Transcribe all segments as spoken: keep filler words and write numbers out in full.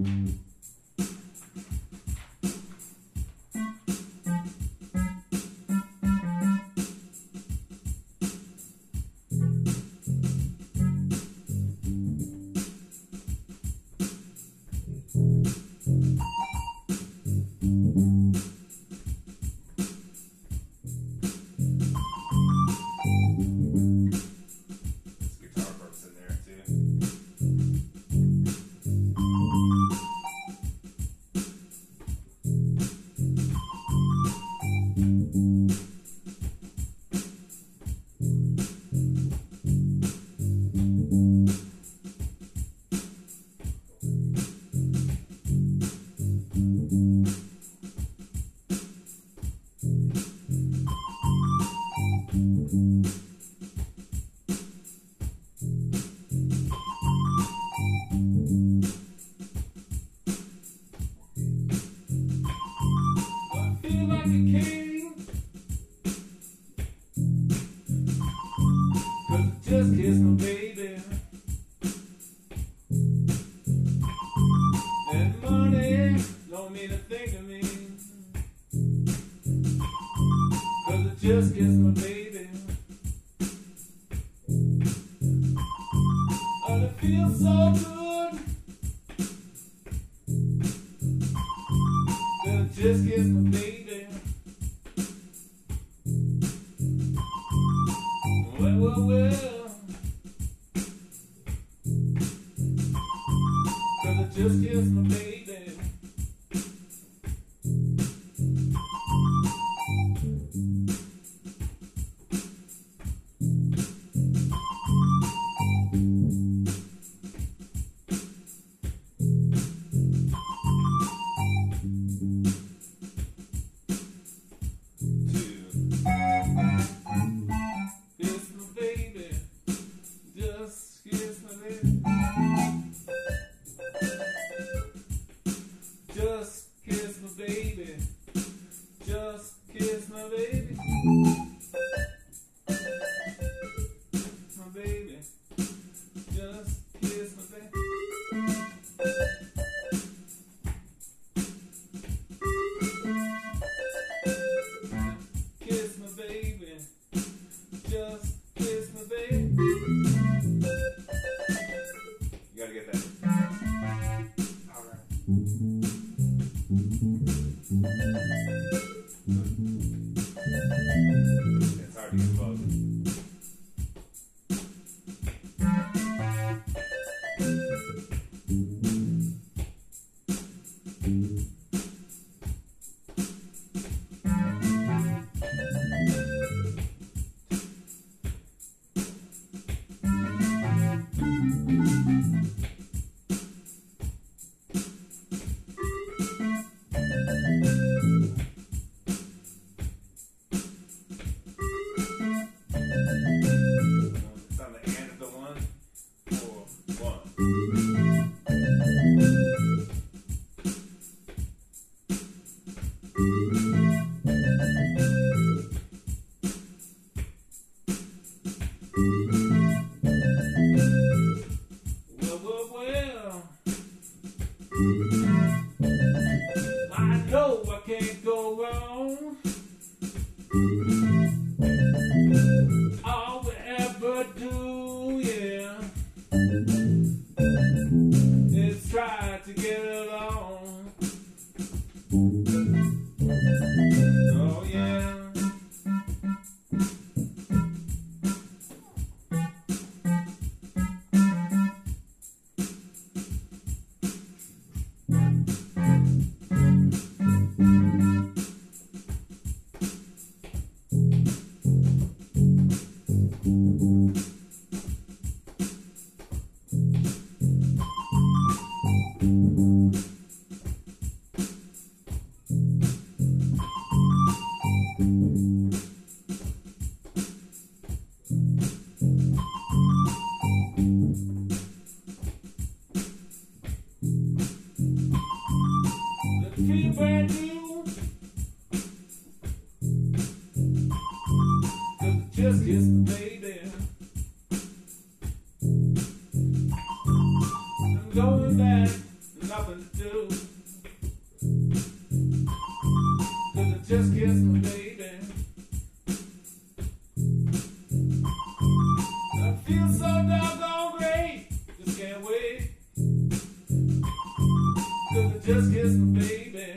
Just kiss my baby. And money don't mean a thing to me, 'cause I just kiss my baby. And it feels so good that I just kiss my baby. Well, well, well, just kiss my baby. Just kiss my baby. Just kiss my baby. My baby. Just kiss my baby. Kiss my baby. Just kiss my baby. You gotta get that. All right. It's hard to get close. I know I can't go wrong. All we ever do, yeah, is try to get along. Oh yeah. Feel brand new, 'cause I just kissed the baby. I'm going back, there's nothing to do. Cause I just kissed my baby. I feel so doggone great, just can't wait. Cause I just kissed my baby.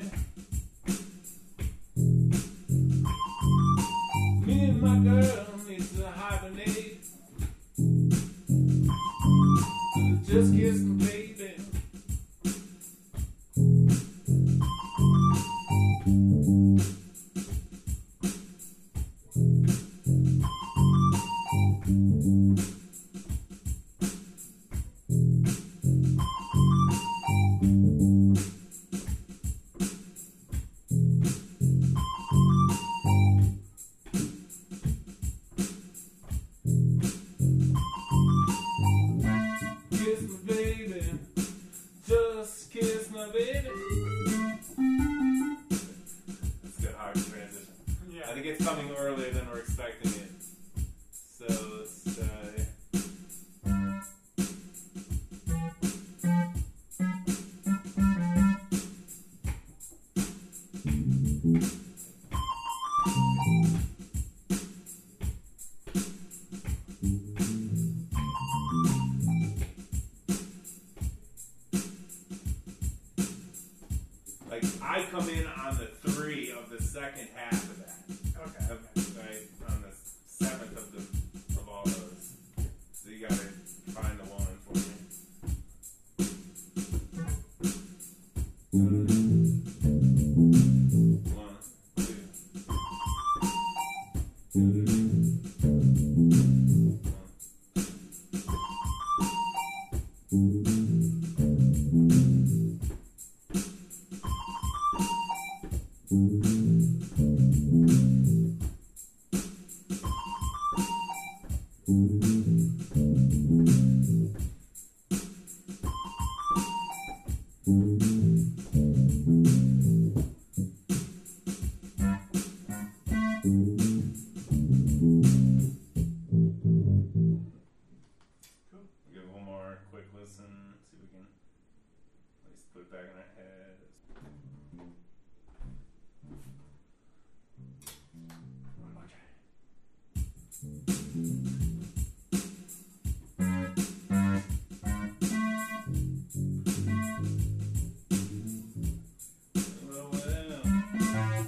Me and my girl need to hibernate. Cause I just kissed my baby. Kiss my baby, just kiss my baby. That's good, hard transition. Yeah. I think it's coming earlier than we're expecting it. So let's uh, like I come in on the three of the second half of that. Okay. Okay. Right on the seventh of the of all those. So you gotta find the one for me. One, two. We'll give one more quick listen, see if we can at least put it back in our head. Well, well.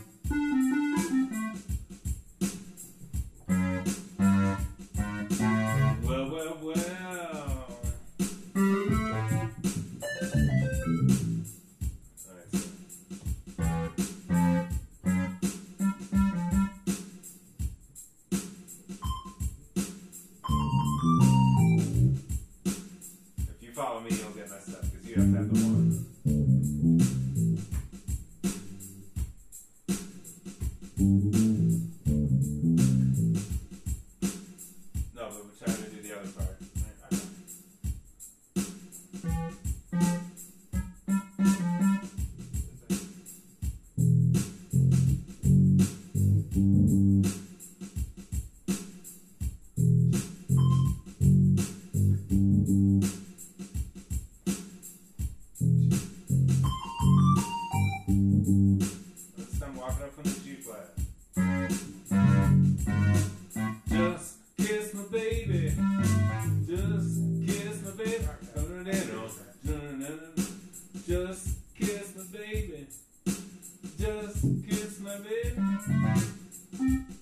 Well, well, well. Alright, so. If you follow me, you'll get messed up because you have to have the one. No, but we're trying to do the other part. Right? Okay. Let's start walking up from the G flat. Just kiss my baby. Just kiss my baby. Just kiss my baby. Just kiss my baby.